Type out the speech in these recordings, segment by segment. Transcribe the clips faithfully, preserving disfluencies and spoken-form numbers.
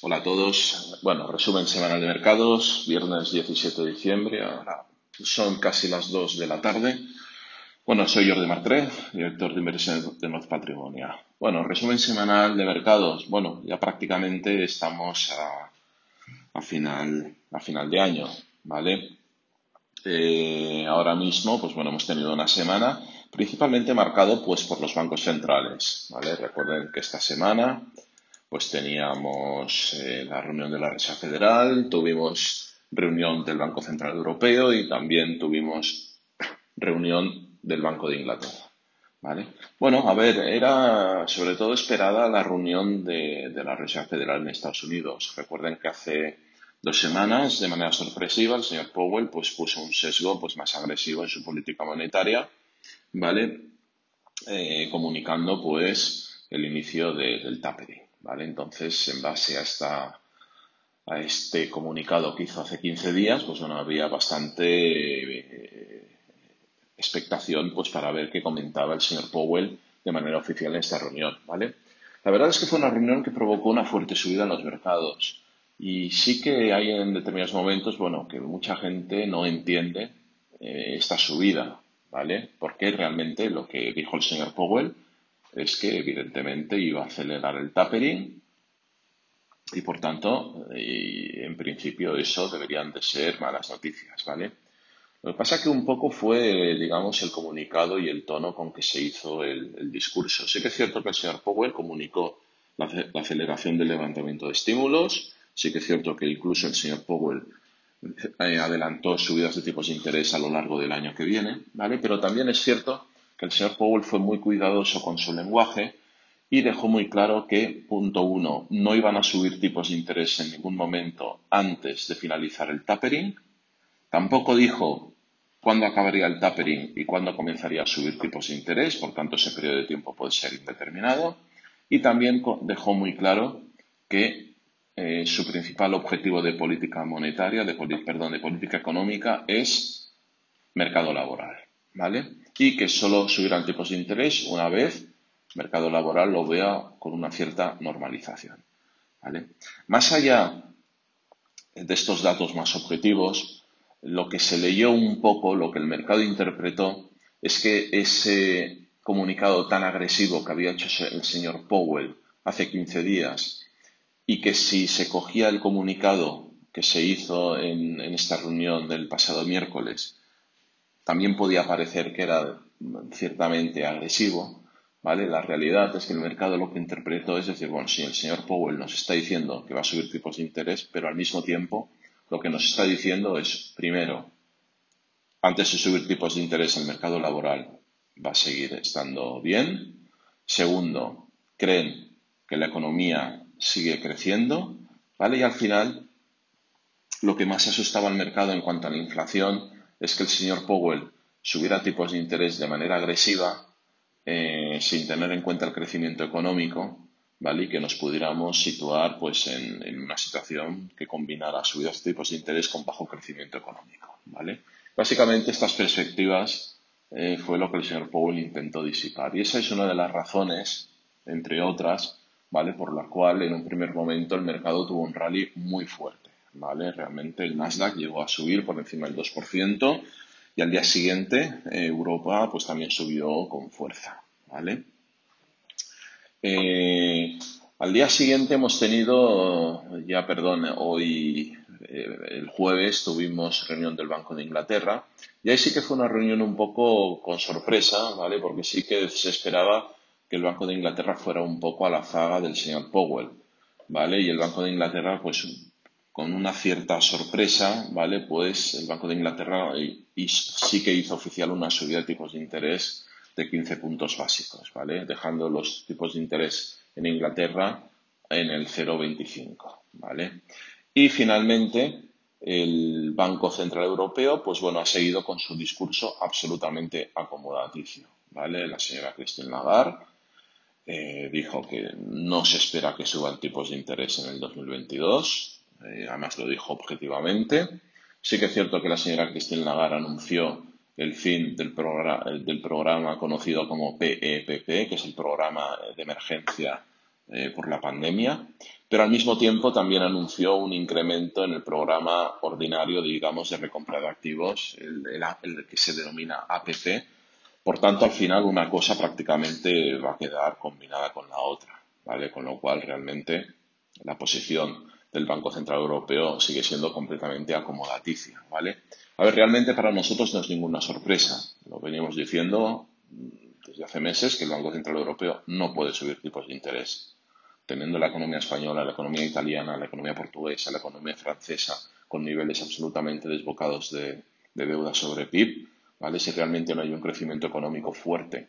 Hola a todos. Bueno, resumen semanal de mercados, viernes diecisiete de diciembre, ahora son casi las dos de la tarde. Bueno, soy Jordi Martré, director de inversión de North Patrimonio. Bueno, resumen semanal de mercados. Bueno, ya prácticamente estamos a, a final, a final de año, ¿vale? Eh, ahora mismo, pues bueno, hemos tenido una semana principalmente marcado pues por los bancos centrales, ¿vale? Recuerden que esta semana pues teníamos eh, la reunión de la Reserva Federal, tuvimos reunión del Banco Central Europeo y también tuvimos reunión del Banco de Inglaterra. ¿Vale? Bueno, a ver, era sobre todo esperada la reunión de, de la Reserva Federal en Estados Unidos. Recuerden que hace dos semanas, de manera sorpresiva, el señor Powell pues, puso un sesgo pues, más agresivo en su política monetaria, ¿vale? Eh, comunicando pues el inicio de- del tapering, ¿vale? Entonces, en base a esta a este comunicado que hizo hace quince días, pues bueno, había bastante eh, expectación pues para ver qué comentaba el señor Powell de manera oficial en esta reunión, ¿vale? La verdad es que fue una reunión que provocó una fuerte subida en los mercados y sí que hay en determinados momentos, bueno, que mucha gente no entiende eh, esta subida, ¿vale? Porque realmente lo que dijo el señor Powell es que evidentemente iba a acelerar el tapering y por tanto, eh, en principio eso deberían de ser malas noticias, ¿vale? Lo que pasa que un poco fue, digamos, el comunicado y el tono con que se hizo el, el discurso. Sí que es cierto que el señor Powell comunicó la, la aceleración del levantamiento de estímulos, sí que es cierto que incluso el señor Powell eh, adelantó subidas de tipos de interés a lo largo del año que viene, ¿vale? Pero también es cierto que el señor Powell fue muy cuidadoso con su lenguaje y dejó muy claro que, punto uno, no iban a subir tipos de interés en ningún momento antes de finalizar el tapering. Tampoco dijo cuándo acabaría el tapering y cuándo comenzaría a subir tipos de interés, por tanto ese periodo de tiempo puede ser indeterminado. Y también dejó muy claro que eh, su principal objetivo de política monetaria, de, perdón, de política económica es mercado laboral, ¿vale? Y que solo subirán tipos de interés una vez mercado laboral lo vea con una cierta normalización, ¿vale? Más allá de estos datos más objetivos, lo que se leyó un poco, lo que el mercado interpretó, es que ese comunicado tan agresivo que había hecho el señor Powell hace quince días y que si se cogía el comunicado que se hizo en, en esta reunión del pasado miércoles, también podía parecer que era ciertamente agresivo, ¿vale? La realidad es que el mercado lo que interpretó es decir, bueno, sí, el señor Powell nos está diciendo que va a subir tipos de interés, pero al mismo tiempo lo que nos está diciendo es, primero, antes de subir tipos de interés el mercado laboral va a seguir estando bien. Segundo, creen que la economía sigue creciendo, ¿vale? Y al final, lo que más asustaba al mercado en cuanto a la inflación es que el señor Powell subiera tipos de interés de manera agresiva eh, sin tener en cuenta el crecimiento económico, ¿vale? Y que nos pudiéramos situar pues en, en una situación que combinara subidas de tipos de interés con bajo crecimiento económico, ¿vale? Básicamente estas perspectivas eh, fue lo que el señor Powell intentó disipar y esa es una de las razones, entre otras, ¿vale? Por la cual en un primer momento el mercado tuvo un rally muy fuerte, ¿vale? Realmente el Nasdaq llegó a subir por encima del dos por ciento y al día siguiente eh, Europa pues también subió con fuerza, ¿vale? Eh, al día siguiente hemos tenido, ya perdón, hoy eh, el jueves tuvimos reunión del Banco de Inglaterra y ahí sí que fue una reunión un poco con sorpresa, ¿vale? Porque sí que se esperaba que el Banco de Inglaterra fuera un poco a la zaga del señor Powell, ¿vale? Y el Banco de Inglaterra, pues con una cierta sorpresa, ¿vale? Pues el Banco de Inglaterra y, y sí que hizo oficial una subida de tipos de interés de quince puntos básicos, ¿vale? Dejando los tipos de interés en Inglaterra en el cero coma veinticinco, ¿vale? Y finalmente el Banco Central Europeo, pues bueno, ha seguido con su discurso absolutamente acomodaticio, ¿vale? La señora Christine Lagarde eh, dijo que no se espera que suban tipos de interés en el dos mil veintidós, eh, además lo dijo objetivamente. Sí que es cierto que la señora Christine Lagarde anunció el fin del, programa, del programa conocido como P E P P, que es el programa de emergencia eh, por la pandemia, pero al mismo tiempo también anunció un incremento en el programa ordinario, digamos, de recompra de activos, el, el- el que se denomina A P C. Por tanto, al final una cosa prácticamente va a quedar combinada con la otra, ¿vale? Con lo cual realmente la posición del Banco Central Europeo sigue siendo completamente acomodaticia, ¿vale? A ver, realmente para nosotros no es ninguna sorpresa. Lo venimos diciendo desde hace meses que el Banco Central Europeo no puede subir tipos de interés. Teniendo la economía española, la economía italiana, la economía portuguesa, la economía francesa con niveles absolutamente desbocados de, de deuda sobre P I B, ¿vale? Si realmente no hay un crecimiento económico fuerte,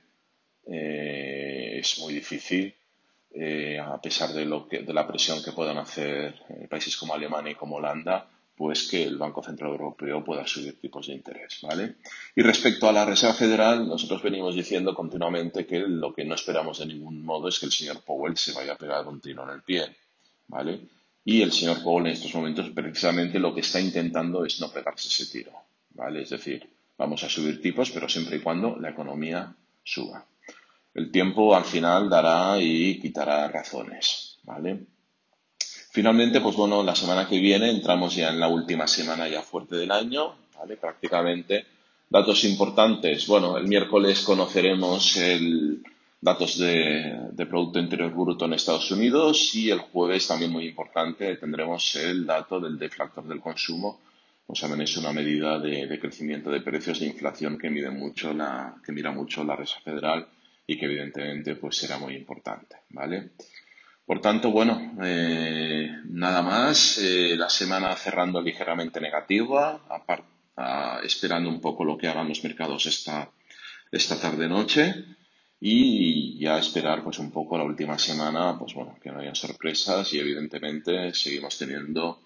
eh, es muy difícil, eh, a pesar de, lo que, de la presión que puedan hacer eh, países como Alemania y como Holanda, pues que el Banco Central Europeo pueda subir tipos de interés, ¿vale? Y respecto a la Reserva Federal, nosotros venimos diciendo continuamente que lo que no esperamos de ningún modo es que el señor Powell se vaya a pegar un tiro en el pie, ¿vale? Y el señor Powell en estos momentos precisamente lo que está intentando es no pegarse ese tiro, ¿vale? Es decir, vamos a subir tipos, pero siempre y cuando la economía suba. El tiempo al final dará y quitará razones, ¿vale? Finalmente, pues bueno, la semana que viene entramos ya en la última semana ya fuerte del año, ¿vale? Prácticamente. Datos importantes. Bueno, el miércoles conoceremos el datos de, de Producto Interior Bruto en Estados Unidos y el jueves, también muy importante, tendremos el dato del deflactor del consumo. Pues también es una medida de, de crecimiento de precios de inflación que mide mucho la, que mira mucho la Reserva Federal y que evidentemente pues será muy importante, ¿vale? Por tanto, bueno, eh, nada más. Eh, la semana cerrando ligeramente negativa, apar- a- esperando un poco lo que hagan los mercados esta, esta tarde-noche y ya esperar pues un poco la última semana, pues bueno, que no haya sorpresas y evidentemente seguimos teniendo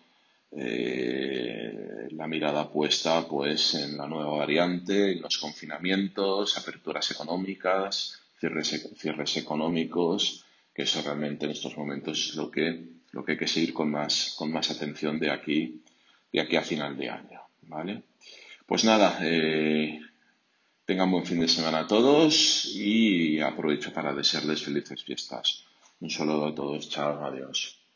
eh, la mirada puesta pues en la nueva variante, en los confinamientos, aperturas económicas, cierres, e- cierres económicos, que eso realmente en estos momentos es lo que, lo que hay que seguir con más, con más atención de aquí, de aquí a final de año, ¿vale? Pues nada, eh, tengan buen fin de semana a todos y aprovecho para desearles felices fiestas. Un saludo a todos, chao, adiós.